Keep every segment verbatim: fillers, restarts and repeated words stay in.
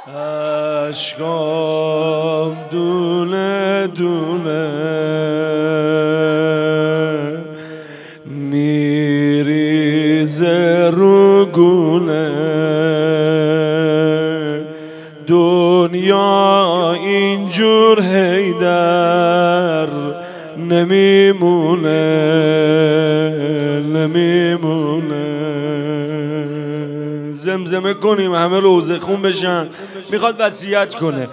عشقام دونه دونه میریزه رو گونه، دنیا اینجور هیدر نمیمونه نمیمونه. زمزمه کنیم همه روزه خون بشن، میخواد وصیت کنه.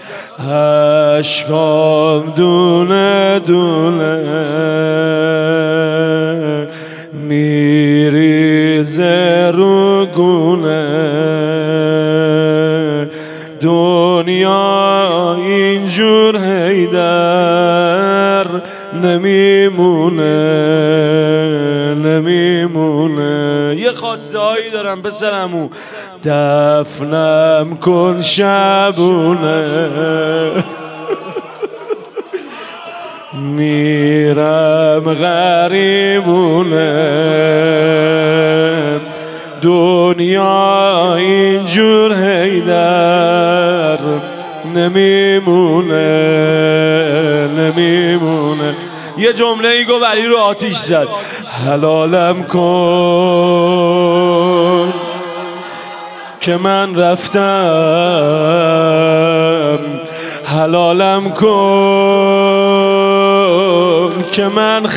عشقام دونه دونه میریزه رو گونه، دنیا اینجور هیدر نمیمونه نمیمونه. یه خواسته هایی دارم پسرمو، دفنم کن شبونه، میرم غریبونه، دنیا اینجور هیدر نمیمونه نمیمونه. یه جمله ای گو ولی رو آتیش زد، حلالم کن که من رفتم، حلالم کن که من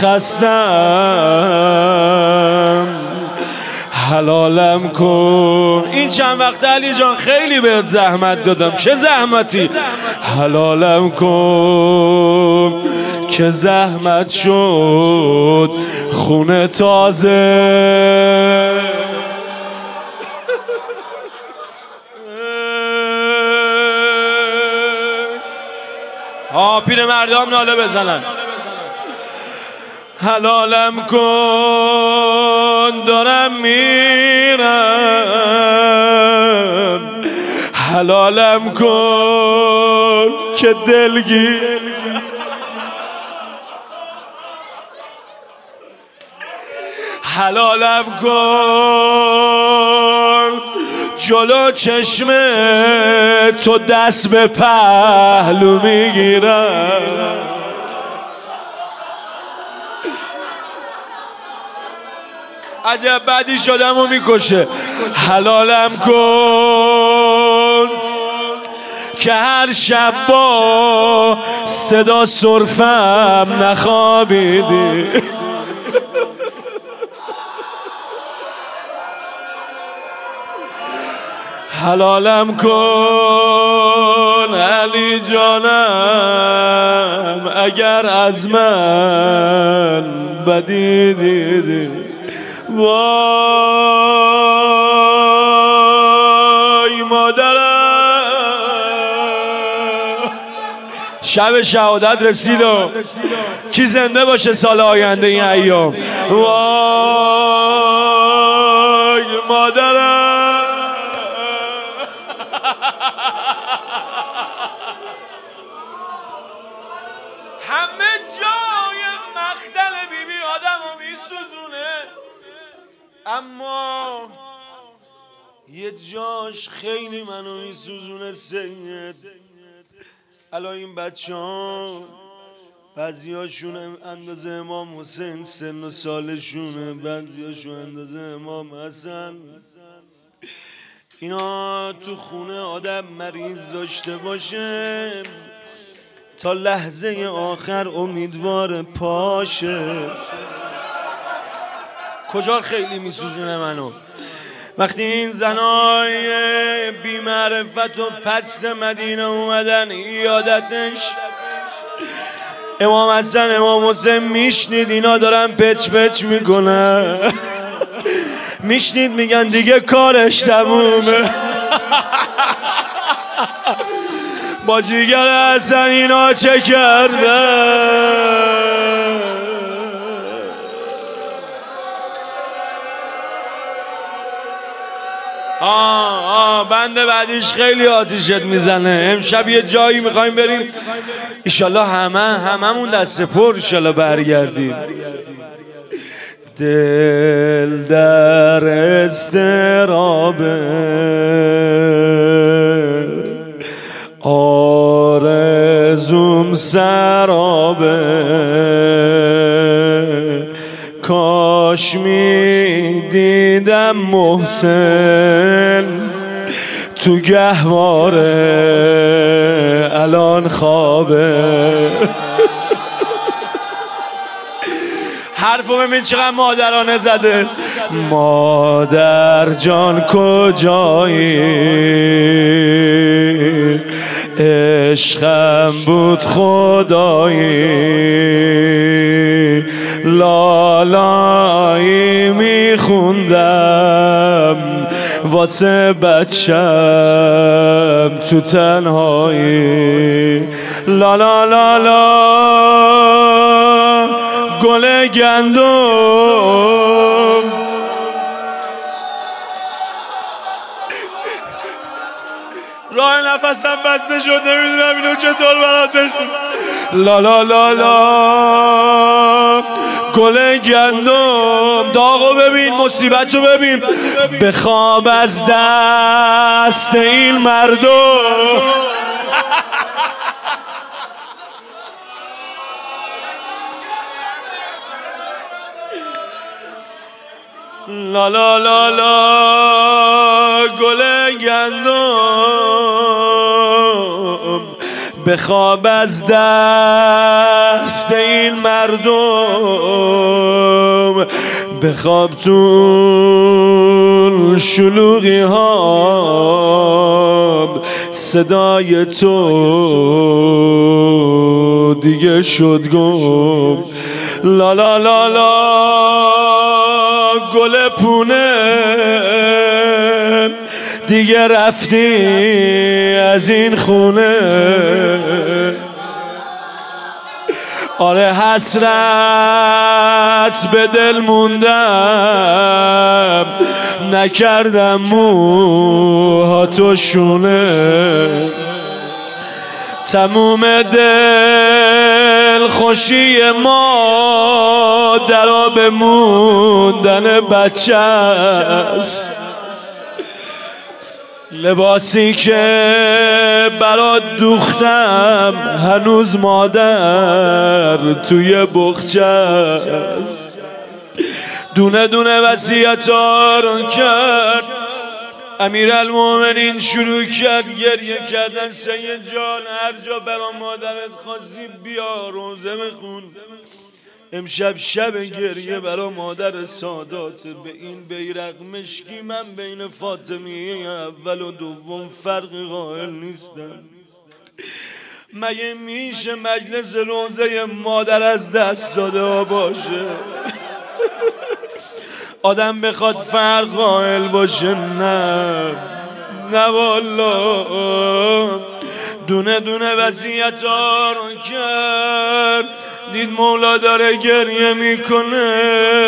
خستم، حلالم کن. این چند وقت علی جان خیلی بهت زحمت دادم، چه زحمتی؟ حلالم کن که زحمت شد خونه تازه. ها پیر مردم ناله بزنن. حلالم کن دارم میرم، حلالم کن که دلگیر، حلالم کن جلو چشم تو دست به پهلو میگیرم، عجب بدی شدم و میکشه. حلالم کن که هر شب با صدا سرفم نخوابیدی، حلالم کن علی جانم اگر از من بدی دیدی. وای مادرم، شب شهادت رسید و کی زنده باشه سال آینده این ایام. وای مادرم، همه جای مختل بی بی آدمو میسوزونه، اما یه جاش خیلی منو میسوزونه سید. الان این بچه ها بعضی هاشون اندازه امام حسین سن و سالشونه، بعضی هاشون اندازه امام حسن. اینا تو خونه آدم مریض داشته باشه تا لحظه آخر امیدوار پاشه. کجا خیلی میسوزونه منو وقتی این زنای بی معرفت و پست مدینه اومدن یادتش امام حسن امام حسین میشنید اینا دارن پچ پچ میکنن، میشنید میگن دیگه کارش تمومه. با جیگر حسن اینا چه کردن؟ آه آه بنده بعدیش خیلی آتیشت میزنه. امشب یه جایی میخوایم بریم ایشالله همه هممون دست پر ایشالله برگردیم. دل در استرابه ارزوم سرابه، کاش می دیدم محسن تو گهواره الان خوابه. حرفو ببین چقدر مادرانه زده. مادر جان کجایی، عشقم بود خدایی، لالایی میخوندم واسه بچم تو تنهایی. لا لا لا لا گل گندم، راه نفسم بسته شد نمیدونم اینو چطور برات بخونم. لا لا لا لا گل گندم، داغو ببین مصیبتو ببین، بخواب از دست این مردم. لا لا لا لا گل گندم، بخواب از دست این مردم، بخواب تو شلوغی ها، صدای تو دیگه شد گم. لا لا لا لا گل پونه، دیگه رفتی از این خونه. آره حسرت به دل موندم، نکردم موها تو شونه. تموم دل خوشی ما در آب موندن بچه است، لباسی که برات دوختم هنوز مادر توی بخچه است. دونه دونه وصیت‌ها رو کرد امیرالمومنین، شروع کرد گریه کردن. سید جان هر جا برا مادرت خواستی بیا روزه بخون، امشب شب گریه برا مادر سادات. به این بیرق مشکی من بین فاطمیه اول و دوم فرقی قائل نیستم. مگه میشه مجلس روزه مادر از دست داده ها باشه؟ آدم بخواد فرق قائل باشه؟ نه نه والا. دونه دونه وصیت ها رو کرد، دید مولا داره گریه میکنه.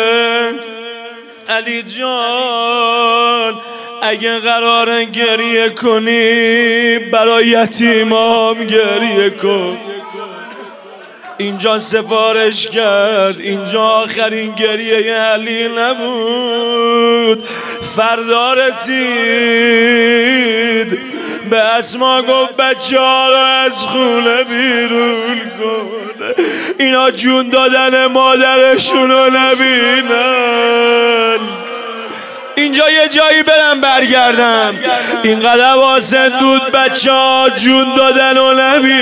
علی جان اگه قراره گریه کنی برای یتیمام گریه کن. اینجا سفارش کرد، اینجا آخرین گریه علی نبود. فردا رسید به اسما گفت بچه ها رو از خونه بیرون کن، اینا جون دادن مادرشون رو نبینن. اینجا یه جایی برم برگردم، اینقدر واسه دود بچه ها جون دادن و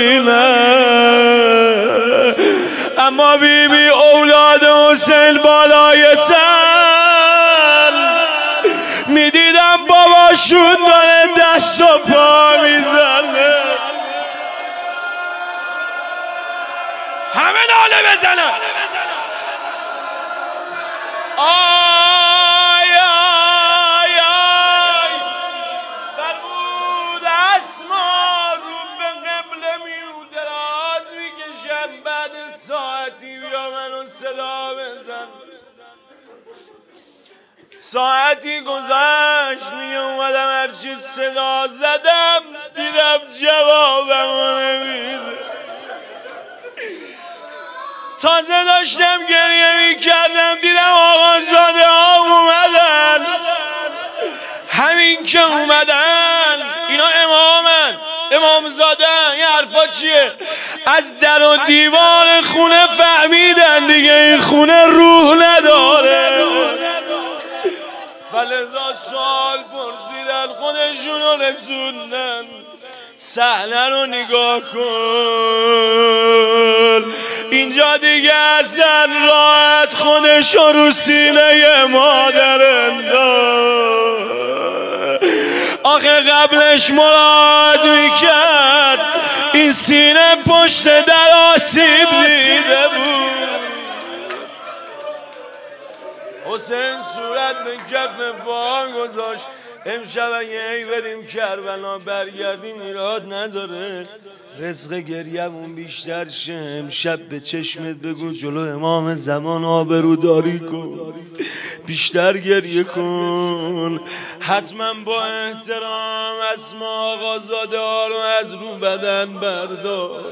نبینن. اما بی بی اولاد حسین بالای تل، میدیدم باباشون داره دست و پا میزنه. همه ناله بزنن. آی آی آی فرمود اسما رو به قبله میو دراز میکشم، بعد ساعتی بیا منو صدا بزن. ساعتی گذشت می اومدم هرچی صدا زدم دیدم جوابمو نمیده. تازه داشتم گریه میکردم دیدم آقازاده ها اومدن. همین که اومدن اینا امامن، امامزاده این حرفا چیه؟ از در و دیوار خونه فهمیدن دیگه این خونه روح نداره، فلذا سال پرسیدن خودشونو رسوندن. صحنه رو نگاه کن، اینجا دیگه اصلا راحت خودشو رو سینه مادر انداخت. آخه قبلش مراد میکرد این سینه پشت در آسیب دیده بود. حسین صورت به کف پا گذاشت. امشب اگه ای بریم کربلا برگردیم ایراد نداره، رزق گریمون بیشتر شه. امشب به چشمت بگو جلو امام زمان آبروداری کن، بیشتر گریه کن. حتما با احترام اسما آقازاده ها رو از رو بدن بردار.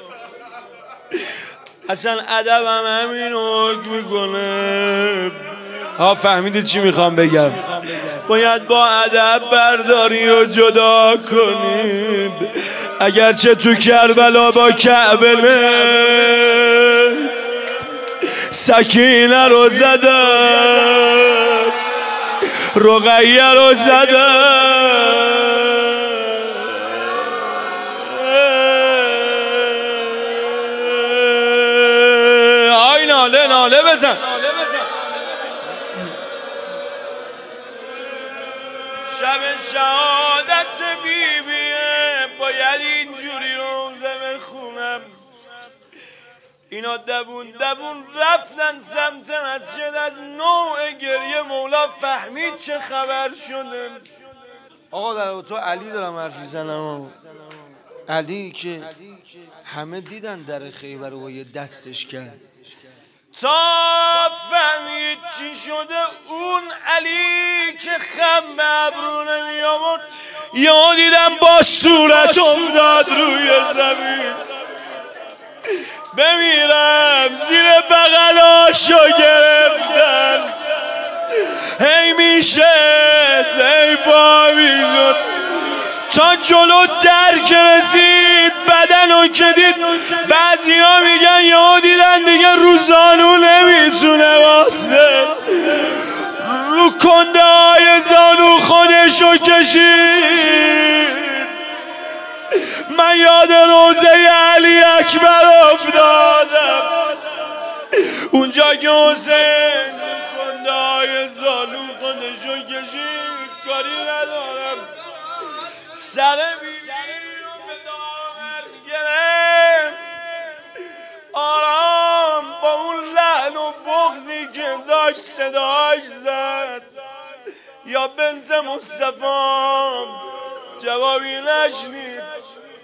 اصلا ادب هم همین حکم میکنه. ها فهمیدید چی میخوام بگم؟ باید با ادب برداری و جدا کنید. اگرچه تو کربلا با کعبه سکینه رو زدن، رقیه رو زدن، آی ناله ناله بزن. شب شهادت بیبیه باید اینجوری روزه بخونم. اینا دبون دبون رفتن سمت مسجد، از نوع گریه مولا فهمید چه خبر شده. آقا در اتاق علی دارم حرف میزنم، علی که همه دیدن در خیبر رو با یه دستش کرد تا فهمید چی شده. اون علی که خم به ابرو نمی آورد یا دیدم با صورت افتاد روی زمین. بمیرم زیر بغلاشو گرفتن، هی میشه هی پا میشد تا جلو در که رسید بدنو که دید. بعضی ها میگن یا دیدن دیگه رو زانو نمیتونه واسه، رو کنده های زانو خودشو کشید. من یاد روزه علی اکبر افتادم، اونجا که حسین کنده های زانو خودشو کشید. کاری ندارم، سر بیبی رو به داور گرفت. آرام با اون لحن و بغضی که داشت صداش زد یا بنت مصطفی، جوابی نشنید.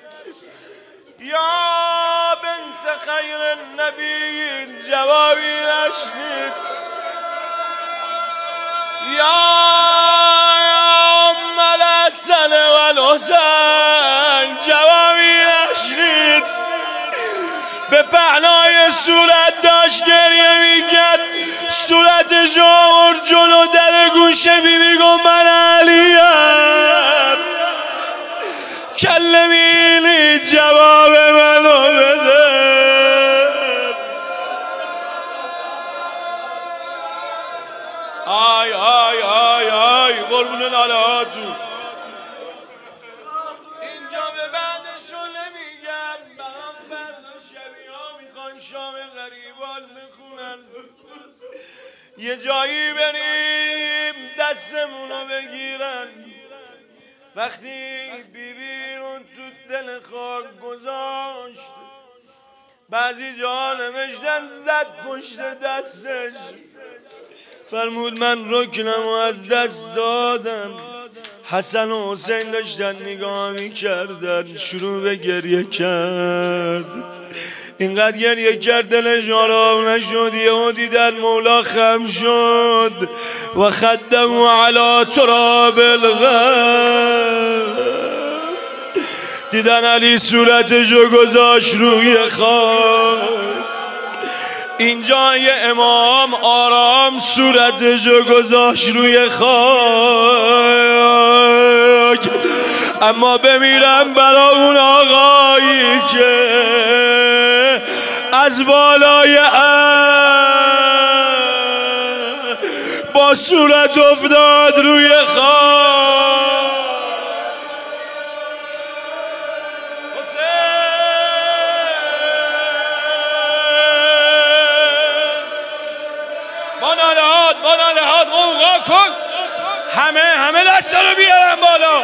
یا بنت خیر النبی، جوابی نشنید. یا ام الحسن و الحسین، جوابی نشنید. به پهنای صورت داشت گریه میکرد، صورتش آورد جلو در گوشه بیبی گفت من علیم، کلمینی جواب منو بده. آی آی آی آی قربون ناله هاتون. اینجا به بعدشو نمیگم، برام فردا شبیه ها میخوان شام غریبان بخونن. یه جایی بریم دستمونو بگیرن. وقتی بیبی رو تو دل خاک گذاشت، بعضی جا نوشتن زد پشت دستش، فرمود من رکنم و از دست دادم. حسن و حسین داشتن نگاه می کردن، شروع به گریه کرد. اینقدر گریه کرد دلش آرام نشد. یهو دیدن مولا خم شد و خدم علی تراب الغد. دیدن علی صورتشو گذاشت روی خاک. اینجا یه امام آرام صورتشو گذاشت روی خاک. اما بمیرم برا اون آقایی که از بالای با صورت افتاد روی خاک. با نالهات با نالهات قوقا کن، همه همه دستا رو بیارن بالا.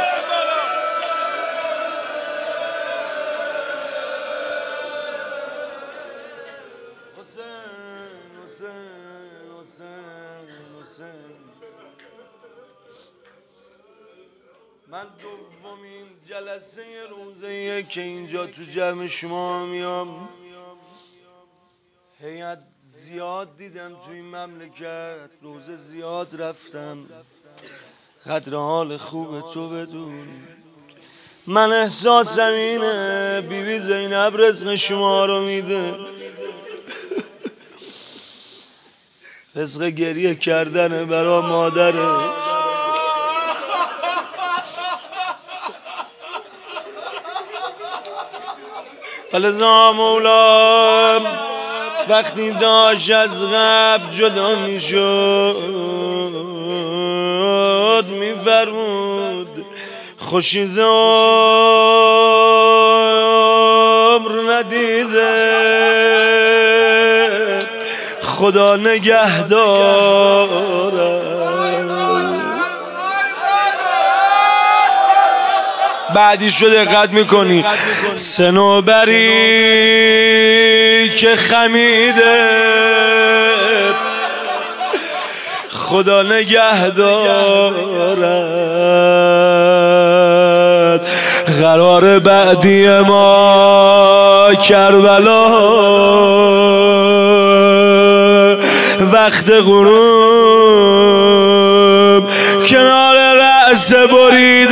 حسین حسین حسین حسین من دومین جلسه روزه که اینجا تو جمع شما میام، هیئت زیاد دیدم تو این مملکت، روزه زیاد رفتم، قدر حال خوب تو بدون. من احساسم اینه بی بی زینب رزق شما رو میده، رزق گریه کردن برا مادره. فلذا مولا وقتی داشت از قبل جدا میشد میفرمود خوشیز عمر ندیده خدا نگه داره. بعدی شو دقت میکنی سنوبری که خمیده خدا نگه دارد. قرار بعدی ما کربلا وقت غروب کنار رأس برید